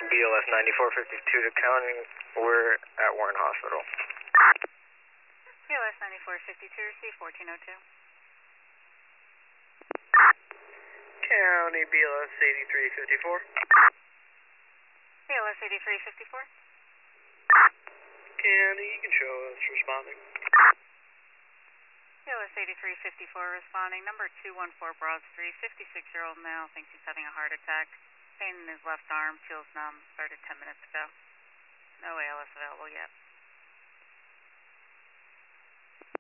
BLS 9452 to county. We're at Warren Hospital. BLS 9452, receive 1402. County BLS 8354. BLS 8354. County, you can show us responding. BLS 8354 responding. Number 214 Broad Street, 56-year-old male, thinks he's having a heart attack. Pain in his left arm, feels numb, started 10 minutes ago. No ALS available yet.